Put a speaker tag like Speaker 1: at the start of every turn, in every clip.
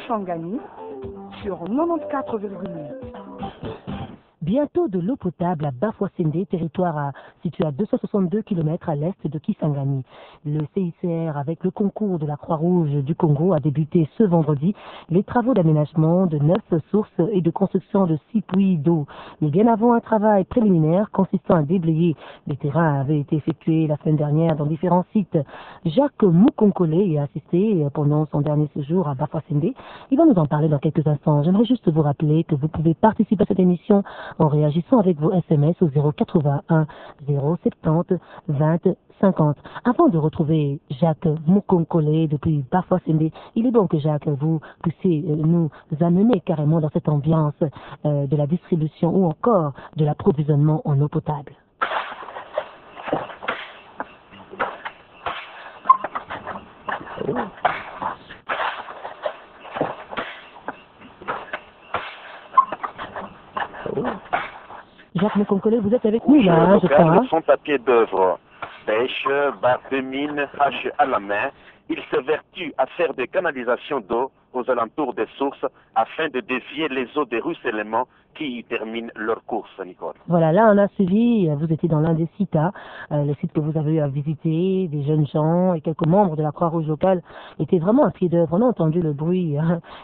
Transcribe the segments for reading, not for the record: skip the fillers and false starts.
Speaker 1: Kisangani sur 94,8.
Speaker 2: Bientôt de l'eau potable à Bafouassende, territoire situé à 262 km à l'est de Kisangani. Le CICR, avec le concours de la Croix-Rouge du Congo, a débuté ce vendredi les travaux d'aménagement de 9 sources et de construction de 6 puits d'eau. Mais bien avant, un travail préliminaire consistant à déblayer les terrains avait été effectué la semaine dernière dans différents sites. Jacques Moukonkole y a assisté pendant son dernier séjour à Bafouassende. Il va nous en parler dans quelques instants. J'aimerais juste vous rappeler que vous pouvez participer à cette émission en réagissant avec vos SMS au 081 070 20 50. Avant de retrouver Jacques Moukonkole depuis Bafouassende, il est bon que Jacques, vous puissiez nous amener carrément dans cette ambiance de la distribution ou encore de l'approvisionnement en eau potable. Jacques Moukonkole, vous êtes avec nous là, je crois.
Speaker 3: Son papier d'œuvre, pêche, barre de mine, hache à la main, il s'évertue à faire des canalisations d'eau aux alentours des sources afin de dévier les eaux des ruissellements qui y terminent leur course, Nicole.
Speaker 2: Voilà, là on a suivi, vous étiez dans l'un des sites, le site que vous avez eu à visiter, des jeunes gens et quelques membres de la Croix-Rouge locale étaient vraiment à pied d'œuvre. On a entendu le bruit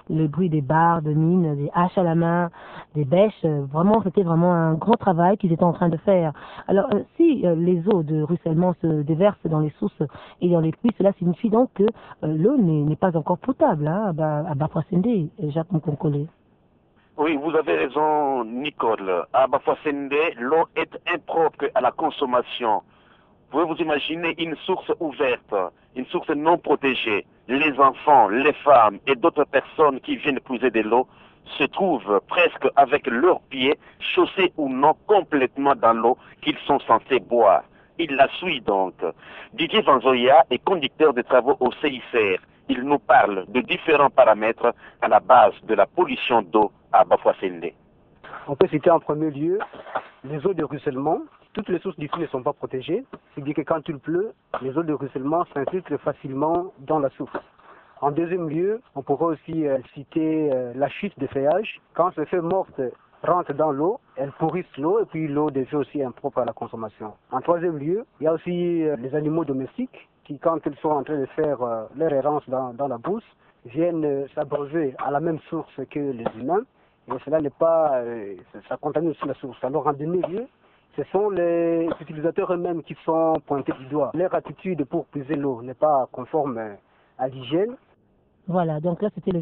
Speaker 2: des barres, de mines, des haches à la main, des bêches. Vraiment, c'était vraiment un grand travail qu'ils étaient en train de faire. Alors, si les eaux de ruissellement se déversent dans les sources et dans les puits, cela signifie donc que l'eau n'est pas encore potable à Bafouassende, Jacques Moukonkole.
Speaker 3: Oui, vous avez raison, Nicole. À Bafouassende, l'eau est impropre à la consommation. Vous pouvez vous imaginer une source ouverte, une source non protégée. Les enfants, les femmes et d'autres personnes qui viennent puiser de l'eau se trouvent presque avec leurs pieds, chaussés ou non, complètement dans l'eau qu'ils sont censés boire. Il la suit donc. Didier Vanzoya est conducteur de travaux au CICR. Il nous parle de différents paramètres à la base de la pollution d'eau à Bafouassende.
Speaker 4: On peut citer en premier lieu les eaux de ruissellement. Toutes les sources d'ici ne sont pas protégées. C'est-à-dire que quand il pleut, les eaux de ruissellement s'infiltrent facilement dans la source. En deuxième lieu, on pourrait aussi citer la chute de feuillage. Quand ces feuilles mortes rentrent dans l'eau, elles pourrissent l'eau et puis l'eau devient aussi impropre à la consommation. En troisième lieu, il y a aussi les animaux domestiques qui, quand ils sont en train de faire leur errance dans la brousse, viennent s'abreuver à la même source que les humains. Et cela n'est pas, ça contamine aussi la source. Alors en dernier lieu, ce sont les utilisateurs eux-mêmes qui sont pointés du doigt. Leur attitude pour puiser l'eau n'est pas conforme à l'hygiène.
Speaker 2: Voilà, donc là c'était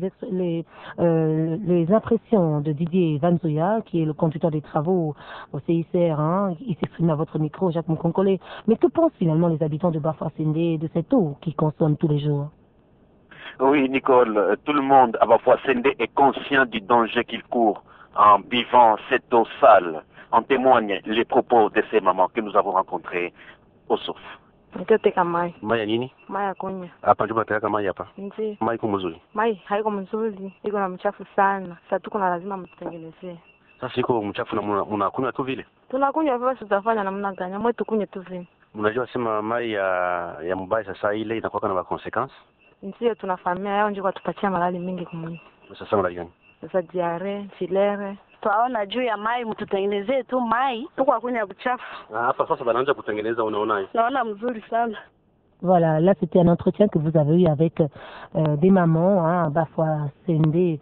Speaker 2: les impressions de Didier Vanzoya, qui est le conducteur des travaux au CICR, il s'exprime à votre micro, Jacques Moukonkole. Mais que pensent finalement les habitants de Bafouassende de cette eau qu'ils consomment tous les jours?
Speaker 3: Oui, Nicole, tout le monde à Bafouassende est conscient du danger qu'il court en buvant cette eau sale. En témoignent les propos de ces mamans que nous avons rencontrées aux sources.
Speaker 5: Nitateka mai.
Speaker 6: Mai ya nini?
Speaker 5: Mai ya kunywa.
Speaker 6: Hapa ndio tunataka mai hapa.
Speaker 5: Ndio.
Speaker 6: Mai iko mzuri.
Speaker 5: Mai haiko mzuri, iko na mchafu sana. Sasa tuko na lazima mtutengenezee.
Speaker 6: Sasa iko mchafu na mnakunywa tu vile.
Speaker 5: Tunakunywa vile, tutafanya namna gani? Mwe tukunywe tu vile.
Speaker 6: Mnajua sema mai ya mbaya sasa ile inakuwa na consequence.
Speaker 5: Ndio tunafahamia yao ndio watupatia malali mingi kumuni.
Speaker 6: Sasa malali gani?
Speaker 5: Sasa diare, filere.
Speaker 7: Twaona juu ya mai mtutengenezee tu mai. Tuko kunywa buchafu.
Speaker 6: Hapa sasa banaanza kutengeneza, unaona?
Speaker 7: Naona mzuri sana.
Speaker 2: Voilà, là c'était un entretien que vous avez eu avec des mamans à Bafouassende.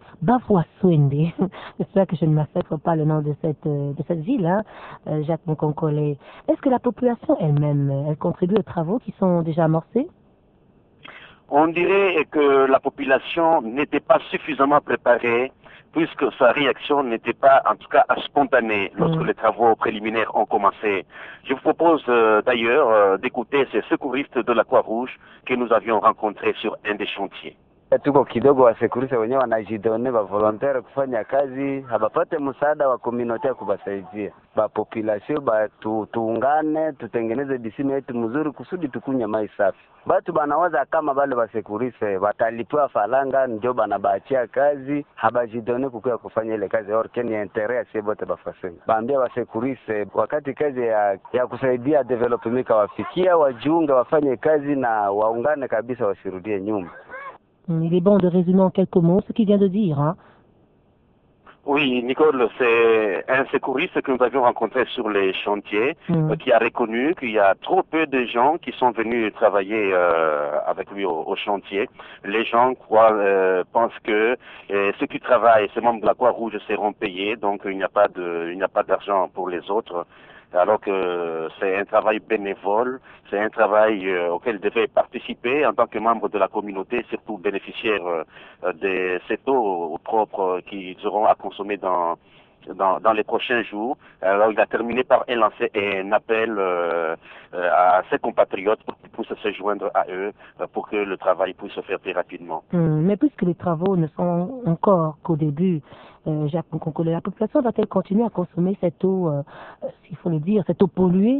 Speaker 2: J'espère que je ne massacre pas le nom de cette ville, Jacques Moukonkole. Est-ce que la population elle-même, elle contribue aux travaux qui sont déjà amorcés?
Speaker 3: On dirait que la population n'était pas suffisamment préparée, puisque sa réaction n'était pas, en tout cas, spontanée lorsque les travaux préliminaires ont commencé. Je vous propose d'ailleurs d'écouter ces secouristes de la Croix-Rouge que nous avions rencontrés sur un des chantiers.
Speaker 8: Tuko kidogo wasekurite wenyewe wanajidone ba volontaire kufanya kazi, habapate msaada wa community kubasaidia. Ba population tuungane, tutengeneze disini yetu mzuri kusudi tukunye mai safi. Batu banawaza kama bale basekurite batalipiwa falanga ndio banabaachia kazi, habajidone kukuya kufanya ile kazi or keni intérêt si bote bafaseni. Baambia basekurite wakati kazi ya kusaidia development wafikia, wajiunge wafanye kazi na waungane kabisa, wasirudie nyuma.
Speaker 2: Il est bon de résumer en quelques mots ce qu'il vient de dire. Hein.
Speaker 3: Oui, Nicole, c'est un secouriste que nous avions rencontré sur les chantiers qui a reconnu qu'il y a trop peu de gens qui sont venus travailler avec lui au chantier. Les gens pensent que ceux qui travaillent, ces membres de la Croix-Rouge seront payés, donc il n'y a pas d'argent pour les autres. Alors que c'est un travail bénévole, c'est un travail auquel ils devaient participer en tant que membre de la communauté, surtout bénéficiaires de cette eau propre qu'ils auront à consommer dans les prochains jours. Alors il a terminé par lancer un appel à ses compatriotes pour qu'ils puissent se joindre à eux pour que le travail puisse se faire très rapidement.
Speaker 2: Mais puisque les travaux ne sont encore qu'au début, Jacques Moukonkole, la population va-t-elle continuer à consommer cette eau, s'il faut le dire, cette eau polluée?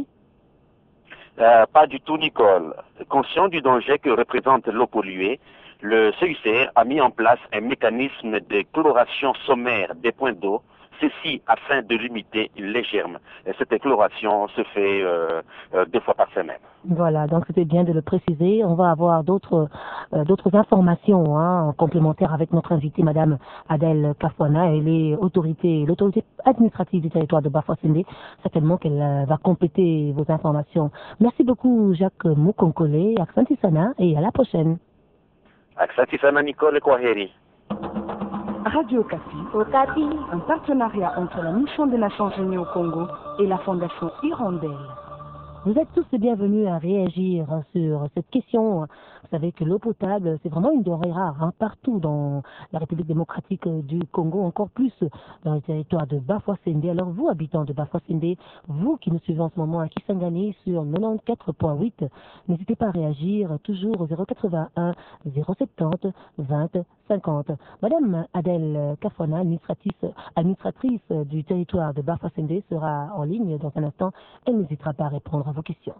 Speaker 3: Pas du tout, Nicole. Conscient du danger que représente l'eau polluée, le CICR a mis en place un mécanisme de chloration sommaire des points d'eau, ceci afin de limiter les germes. Et cette chloration se fait 2 fois par semaine.
Speaker 2: Voilà, donc c'était bien de le préciser. On va avoir d'autres informations complémentaires avec notre invitée, Madame Adèle Kafouana. Elle est l'autorité administrative du territoire de Bafoussende. Certainement qu'elle va compléter vos informations. Merci beaucoup, Jacques Moukonkole, Aksantisana, et à la prochaine.
Speaker 3: Aksantisana, Nicole Kwaheri.
Speaker 1: Radio Okapi, un partenariat entre la Mission des Nations Unies au Congo et la Fondation Hirondelle.
Speaker 2: Vous êtes tous les bienvenus à réagir sur cette question. Vous savez que l'eau potable, c'est vraiment une denrée rare partout dans la République démocratique du Congo, encore plus dans le territoire de Bafoussende. Alors vous, habitants de Bafoussende, vous qui nous suivez en ce moment à Kisangani sur 94.8, n'hésitez pas à réagir toujours au 081 070 20 50. Madame Adèle Kafouana, administratrice du territoire de Bafoussende, sera en ligne dans un instant. Elle n'hésitera pas à répondre à vos questions.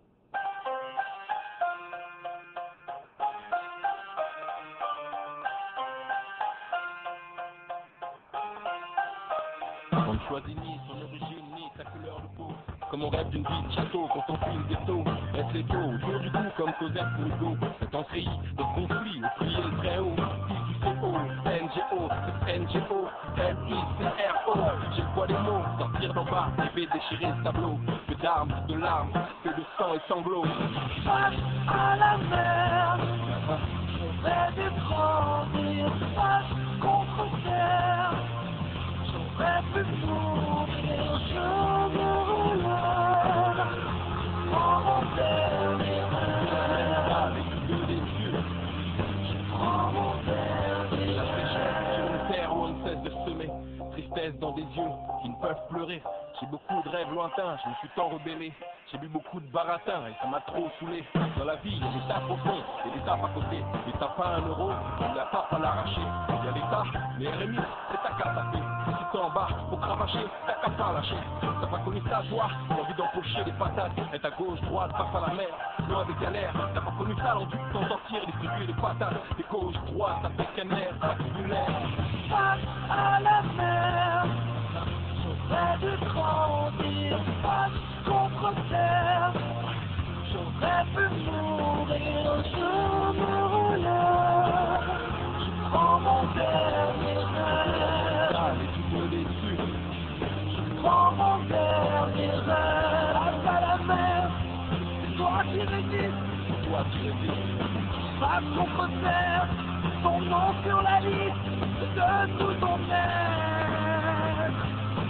Speaker 9: On ne choisit ni son origine ni sa couleur de peau. Comme on rêve d'une vie de château quand on fuit le ghetto. Reste les taux autour du cou comme Cosette pour Hugo. C'est en cri de conflit au crier le très haut. Fils du CO, NGO, NGO, LICRO. J'ai le poids des mots, sortir d'en bas, épée déchirer le tableau. Que d'armes, de larmes, que de sang et sanglots.
Speaker 10: Face à la mer, j'aurais dû grandir face contre terre. J'aurais pu mourir, je me relève. Prends mon dernier rêve.
Speaker 9: Avec deux des yeux,
Speaker 10: je prends mon dernier
Speaker 9: la sécheresse sur
Speaker 10: rêve.
Speaker 9: une terre où on ne cesse de semer. Tristesse dans des yeux qui ne peuvent pleurer. J'ai beaucoup de rêves lointains, je me suis tant rebellé. J'ai bu beaucoup de baratin et ça m'a trop saoulé. Dans la vie, il y a des tapes au fond et des tapes à côté. Des tapes à 1 euro, on la tape à l'arracher. Il y a des tapes, les RMI, c'est ta carte à paix. Si t'es en bas, pour cravacher, t'as qu'à pas lâcher. T'as pas connu ça, toi, l'envie d'empocher des patates. Être à gauche, droite, face à la mer, loin des galères. T'as pas connu ça, l'envie de t'en sortir, distribuer des patates. Des gauche, droite, t'as fait qu'un air, pas tubulaire.
Speaker 10: Face à la mer, j'aurais dû grandir face contre terre. J'aurais pu mourir, je me relève. Je prends mon dernier rêve.
Speaker 9: Allez, tu me déçus.
Speaker 10: Je prends mon dernier rêve. Face à la mer, c'est toi qui résistes.
Speaker 9: Toi qui résistes.
Speaker 10: Face contre terre, ton nom sur la liste de tout ton être.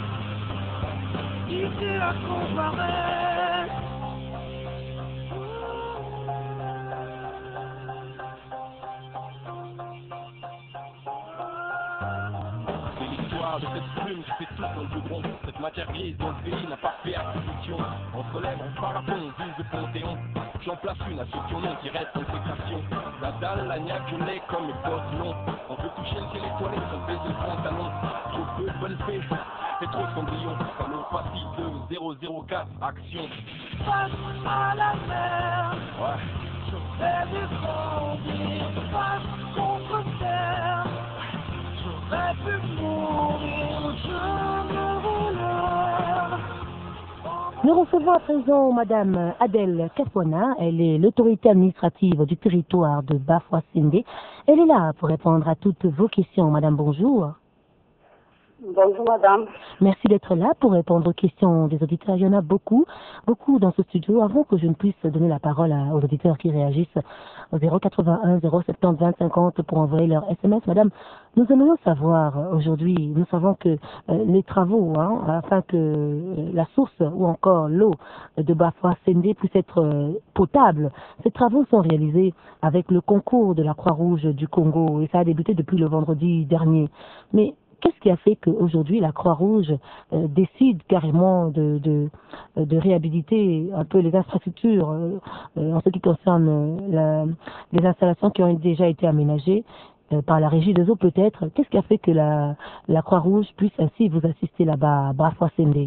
Speaker 10: Ici à comparer.
Speaker 9: C'est l'histoire de cette plume qui fait tout dans le goudron. Cette matière grise dont le pays n'a pas fait acquisition. On se lève, on parapon, on vise le panthéon. J'en place une à ceux qui en ont qui restent en sécrétion. La dalle, la niaque, je l'ai comme mes potes longs. On veut toucher le ciel étoilé sans baiser le pantalon. Trop peu de bonnes fées et trop de cendrillon. Comme le passif de 004, action.
Speaker 10: Face à la mer,
Speaker 9: Ouais.
Speaker 10: j'aurais dû grandir face contre terre. J'aurais pu mourir, je me relève.
Speaker 2: Nous recevons à présent Madame Adèle Kapwana. Elle est l'autorité administrative du territoire de Bafouassende. Elle est là pour répondre à toutes vos questions. Madame, bonjour.
Speaker 11: Bonjour madame.
Speaker 2: Merci d'être là pour répondre aux questions des auditeurs. Il y en a beaucoup dans ce studio. Avant que je ne puisse donner la parole aux auditeurs qui réagissent au 081 070 20 50 pour envoyer leur SMS, madame, nous aimerions savoir aujourd'hui, nous savons que les travaux, afin que la source ou encore l'eau de Bafouassende puisse être potable, ces travaux sont réalisés avec le concours de la Croix-Rouge du Congo et ça a débuté depuis le vendredi dernier. Mais qu'est-ce qui a fait qu'aujourd'hui la Croix-Rouge décide carrément de réhabiliter un peu les infrastructures en ce qui concerne les installations qui ont déjà été aménagées par la Régie des eaux peut-être? Qu'est-ce qui a fait que la Croix-Rouge puisse ainsi vous assister là-bas à Bafouassende?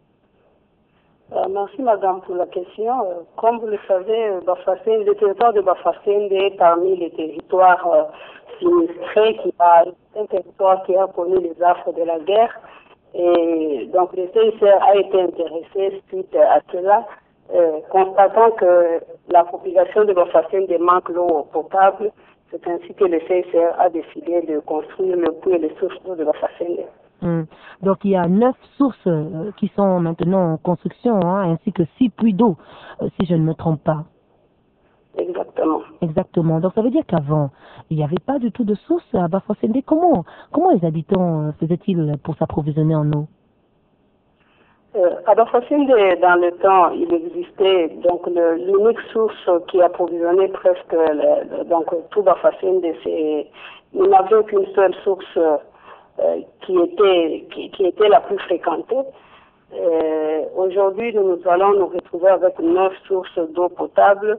Speaker 11: Merci madame pour la question. Comme vous le savez, le territoire de Bafouassende est parmi les territoires sinistrés, un territoire qui a connu les affres de la guerre. Et donc le CICR a été intéressé suite à cela, constatant que la population de Bafouassende manque l'eau potable. C'est ainsi que le CICR a décidé de construire le puits et les sources d'eau de Bafouassende.
Speaker 2: Donc il y a 9 sources qui sont maintenant en construction, ainsi que 6 puits d'eau, si je ne me trompe pas.
Speaker 11: Exactement.
Speaker 2: Exactement. Donc ça veut dire qu'avant, il n'y avait pas du tout de source à Bafouassende. Comment les habitants faisaient-ils pour s'approvisionner en eau?
Speaker 11: À Bafouassende, dans le temps, il existait donc l'unique source qui approvisionnait presque tout Bafouassende. Il n'y avait qu'une seule source qui était la plus fréquentée. Aujourd'hui, nous allons nous retrouver avec 9 sources d'eau potable.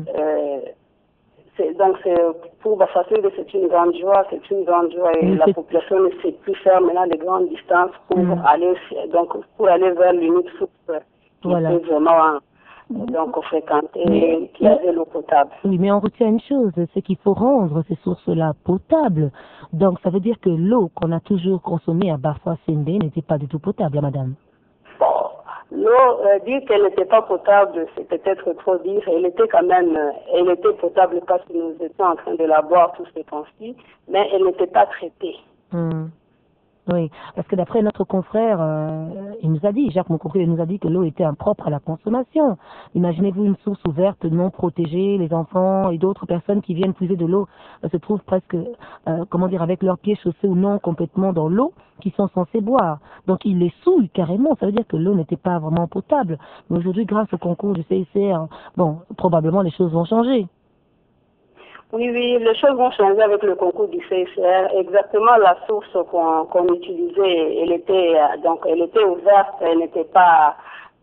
Speaker 11: Pour Bafouassende, c'est une grande joie, et la population ne sait plus faire maintenant de grandes distances pour aller vers l'unique source qui était vraiment fréquentée, qui avait l'eau potable.
Speaker 2: Oui, mais on retient une chose, c'est qu'il faut rendre ces sources-là potables. Donc ça veut dire que l'eau qu'on a toujours consommée à Bafouassende n'était pas du tout potable, madame.
Speaker 11: L'eau, dire qu'elle n'était pas potable, c'est peut-être trop dire. Elle était potable parce que nous étions en train de la boire tous ces temps-ci, mais elle n'était pas traitée.
Speaker 2: Oui, parce que d'après notre confrère, il nous a dit, Jacques Moukoukou, il nous a dit que l'eau était impropre à la consommation. Imaginez-vous une source ouverte, non protégée, les enfants et d'autres personnes qui viennent puiser de l'eau se trouvent presque, avec leurs pieds chaussés ou non complètement dans l'eau qu'ils sont censés boire. Donc ils les souillent carrément, ça veut dire que l'eau n'était pas vraiment potable. Mais aujourd'hui, grâce au concours du CICR, probablement les choses vont changer.
Speaker 11: Oui, les choses vont changer avec le concours du CICR. Exactement la source qu'on utilisait, elle était ouverte, elle n'était pas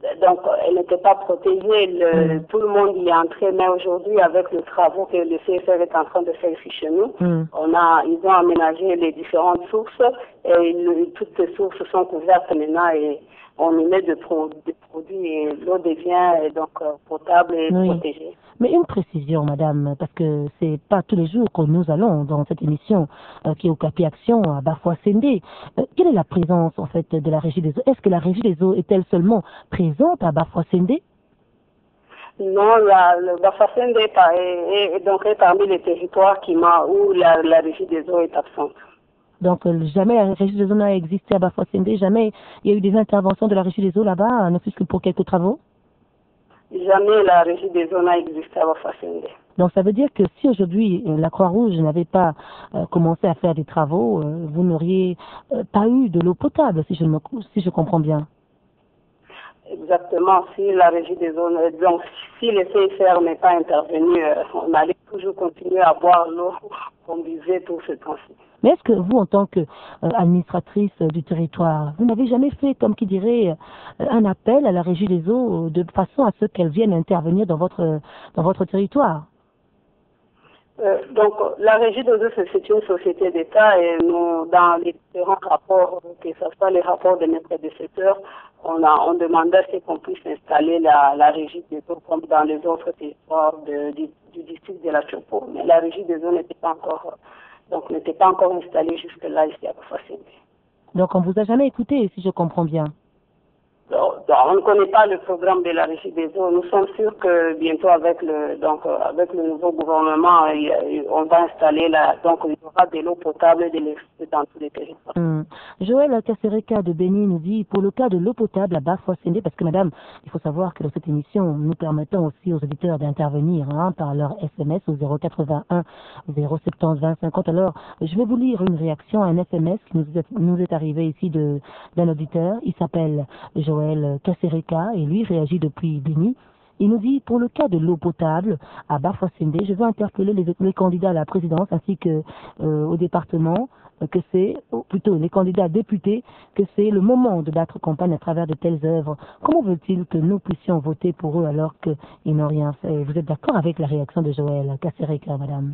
Speaker 11: protégée. Tout le monde y est entré, mais aujourd'hui, avec les travaux que le CICR est en train de faire ici chez nous, ils ont aménagé les différentes sources et toutes ces sources sont couvertes maintenant et on y met des produits et l'eau devient potable et protégée.
Speaker 2: Mais une précision, madame, parce que c'est pas tous les jours que nous allons dans cette émission qui est au Capi Action à Bafouassende. Quelle est la présence, en fait, de la Régie des eaux? Est-ce que la Régie des eaux est-elle seulement présente à Bafouassende?
Speaker 11: Non, le Bafouassende est parmi les territoires où la Régie des eaux est absente.
Speaker 2: Donc, jamais la Régie des eaux n'a existé à Bafouassende, jamais il y a eu des interventions de la Régie des eaux là-bas, ne fût-ce que pour quelques travaux?
Speaker 11: Jamais la Régie des eaux n'a existé à Bafouassende.
Speaker 2: Donc ça veut dire que si aujourd'hui la Croix-Rouge n'avait pas commencé à faire des travaux, vous n'auriez pas eu de l'eau potable, si je comprends bien.
Speaker 11: Exactement. Si la Régie des eaux, si le CICR n'est pas intervenu, on allait toujours continuer à boire l'eau qu'on buvait tout ce temps-ci.
Speaker 2: Mais est-ce que vous, en tant qu'administratrice du territoire, vous n'avez jamais fait, comme qui dirait, un appel à la Régie des eaux de façon à ce qu'elle vienne intervenir dans votre territoire?
Speaker 11: Donc, la Régie des eaux, c'est une société d'État et nous, dans les différents rapports, que ce soit les rapports de mes prédécesseurs, on demandait à ce qu'on puisse installer la Régie des eaux comme dans les autres territoires du district de la Chopo. Mais la Régie des eaux n'était pas encore installée jusque-là ici à Bafouassende.
Speaker 2: Donc, on ne vous a jamais écouté, si je comprends bien?
Speaker 11: on ne connaît pas le programme de la Régie des eaux. Nous sommes sûrs que bientôt avec le nouveau gouvernement, on va installer donc il y aura de l'eau potable et de l'électricité dans tous les territoires.
Speaker 2: Joël Kassereka de Béni nous dit, pour le cas de l'eau potable à Bafouassendé, parce que madame, il faut savoir que dans cette émission, nous permettons aussi aux auditeurs d'intervenir par leur SMS au 081 070 20 50. Alors, je vais vous lire une réaction à un SMS qui nous est arrivé ici d'un auditeur. Il s'appelle Joël Kassereka et lui réagit depuis Béni. Il nous dit, pour le cas de l'eau potable à Bafouassendé, je veux interpeller les candidats à la présidence ainsi que au département, que c'est, plutôt les candidats députés, que c'est le moment de battre campagne à travers de telles œuvres. Comment veut-il que nous puissions voter pour eux alors qu'ils n'ont rien fait? Vous êtes d'accord avec la réaction de Joël Kassereka, madame?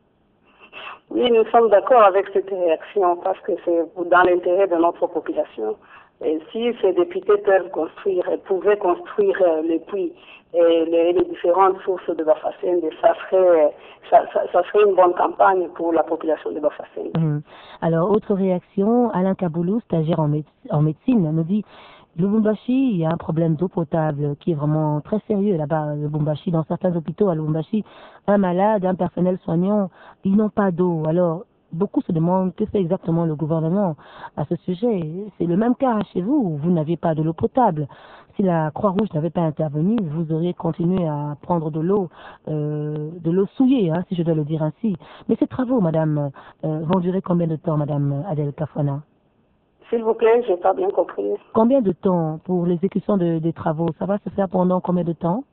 Speaker 11: Oui, nous sommes d'accord avec cette réaction parce que c'est dans l'intérêt de notre population. Et si ces députés pouvaient construire les puits et les différentes sources de Bafouassendé, ça serait une bonne campagne pour la population de Bafouassendé.
Speaker 2: Alors, autre réaction, Alain Kaboulou, stagiaire en médecine, nous dit Lubumbashi, il y a un problème d'eau potable qui est vraiment très sérieux là-bas, Lubumbashi. Dans certains hôpitaux à Lubumbashi, un malade, un personnel soignant, ils n'ont pas d'eau. Alors, beaucoup se demandent que fait exactement le gouvernement à ce sujet. C'est le même cas chez vous, vous n'aviez pas de l'eau potable. Si la Croix-Rouge n'avait pas intervenu, vous auriez continué à prendre de l'eau souillée, si je dois le dire ainsi. Mais ces travaux, madame, vont durer combien de temps, madame Adèle Kafouana?
Speaker 11: S'il vous plaît, je n'ai pas bien compris.
Speaker 2: Combien de temps pour l'exécution des travaux? Ça va se faire pendant combien de temps?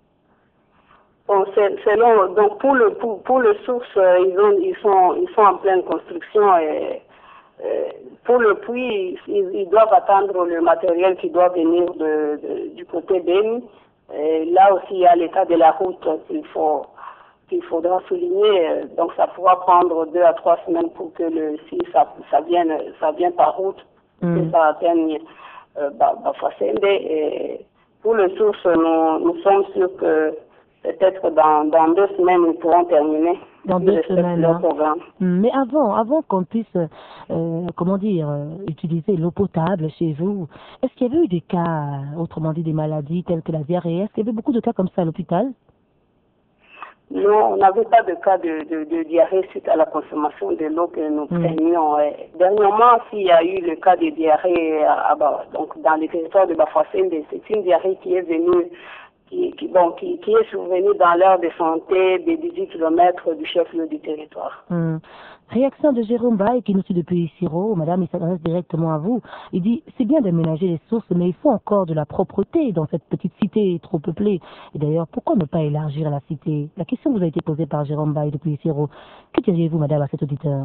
Speaker 11: Bon, selon, donc pour le source, ils sont en pleine construction et pour le puits, ils doivent attendre le matériel qui doit venir du côté Béni. Là aussi, il y a l'état de la route qu'il faudra souligner. Donc, ça pourra prendre 2 à 3 semaines pour que si ça vienne par route, que ça atteigne Bafouassendé. Et pour le source, nous sommes sûrs que peut-être dans 2 semaines, nous pourrons terminer.
Speaker 2: Dans 2 semaines.
Speaker 11: Leur programme.
Speaker 2: Mais avant qu'on puisse, utiliser l'eau potable chez vous, est-ce qu'il y avait eu des cas, autrement dit des maladies telles que la diarrhée? Est-ce qu'il y avait beaucoup de cas comme ça à l'hôpital?
Speaker 11: Non, on n'avait pas de cas de diarrhée suite à la consommation de l'eau que nous prenions. Dernièrement, s'il y a eu le cas de diarrhée donc dans les territoires de Bafouassendé, c'est une diarrhée qui est venue qui est survenu dans l'heure de santé des 18 km du chef-lieu du territoire.
Speaker 2: Réaction de Jérôme Baye, qui nous suit depuis Siro. Madame, il s'adresse directement à vous. Il dit, c'est bien d'aménager les sources, mais il faut encore de la propreté dans cette petite cité trop peuplée. Et d'ailleurs, pourquoi ne pas élargir la cité? La question vous a été posée par Jérôme Baye depuis Siro. Que diriez-vous, madame, à cet auditeur?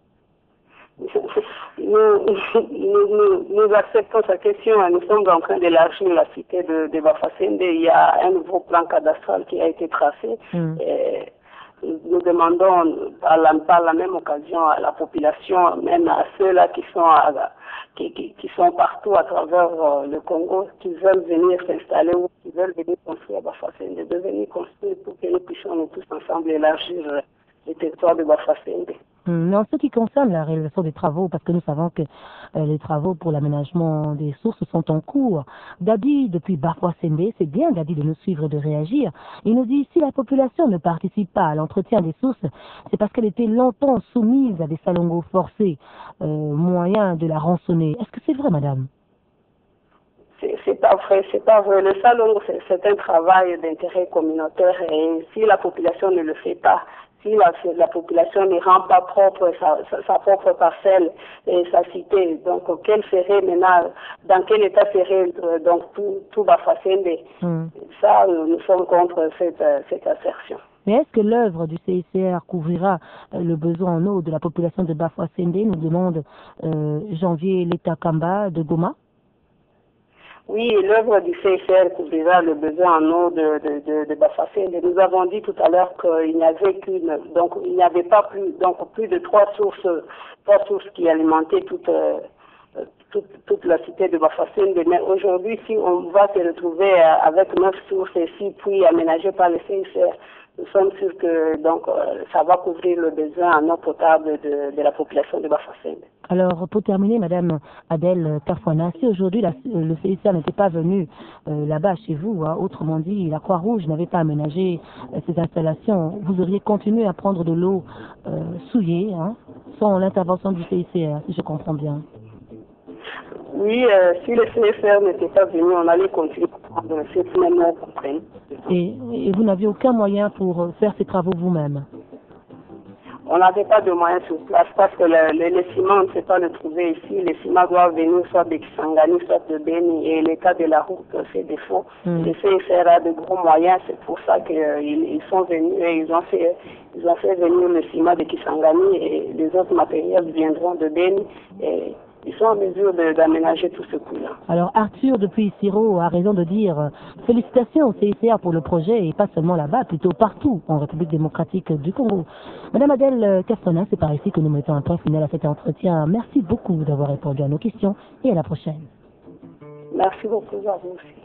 Speaker 11: Nous acceptons sa question. Nous sommes en train d'élargir la cité de Bafouassendé. Il y a un nouveau plan cadastral qui a été tracé. Et nous demandons par la même occasion à la population, même à ceux-là qui sont partout à travers le Congo, qui veulent venir s'installer ou qui veulent venir construire à Bafouassendé, de venir construire pour que nous puissions nous tous ensemble élargir le territoire de Bafouassendé.
Speaker 2: En ce qui concerne la réalisation des travaux, parce que nous savons que les travaux pour l'aménagement des sources sont en cours. Dadi, depuis Bafouassendé, c'est bien Dadi de nous suivre et de réagir. Il nous dit, si la population ne participe pas à l'entretien des sources, c'est parce qu'elle était longtemps soumise à des salongos forcés, moyen de la rançonner. Est-ce que c'est vrai, madame?
Speaker 11: C'est pas vrai. Le salongo, c'est un travail d'intérêt communautaire et si la population ne le fait pas, si la population ne rend pas propre sa propre parcelle et sa cité, donc quel serait maintenant, dans quel état serait donc tout Bafouassendé? Ça, nous sommes contre cette assertion.
Speaker 2: Mais est-ce que l'œuvre du CICR couvrira le besoin en eau de la population de Bafouassendé, nous demande Janvier Leta Kamba de Goma?
Speaker 11: Oui, l'œuvre du CICR couvrira le besoin en eau de Bafouassendé. Nous avons dit tout à l'heure qu'il n'y avait il n'y avait pas plus de 3 sources qui alimentaient toute la cité de Bafouassendé. Mais aujourd'hui, si on va se retrouver avec 9 sources et 6 puits aménagés par le CICR, nous sommes sûrs que ça va couvrir le besoin en eau potable de la population de Bafouassendé.
Speaker 2: Alors, pour terminer, Madame Adèle Carfouana, si aujourd'hui le CICR n'était pas venu là-bas chez vous, hein, autrement dit, la Croix-Rouge n'avait pas aménagé ces installations, vous auriez continué à prendre de l'eau souillée, hein, sans l'intervention du CICR, si je comprends bien.
Speaker 11: Oui, si le CICR n'était pas venu, on allait continuer à prendre cette même eau.
Speaker 2: Et vous n'aviez aucun moyen pour faire ces travaux vous-même?
Speaker 11: On n'avait pas de moyens sur place parce que les ciments, on ne sait pas le trouver ici. Les ciments doivent venir soit de Kisangani, soit de Beni. Et l'état de la route fait défaut. Le CICR a de gros moyens. C'est pour ça qu'ils sont venus et ils ont fait venir le ciment de Kisangani et les autres matériels viendront de Beni. Et ils sont en mesure d'aménager tout ce coup-là.
Speaker 2: Alors Arthur, depuis Siro, a raison de dire félicitations au CICR pour le projet et pas seulement là-bas, plutôt partout en République démocratique du Congo. Madame Adèle Carfouana, c'est par ici que nous mettons un point final à cet entretien. Merci beaucoup d'avoir répondu à nos questions et à la prochaine.
Speaker 11: Merci beaucoup à vous aussi.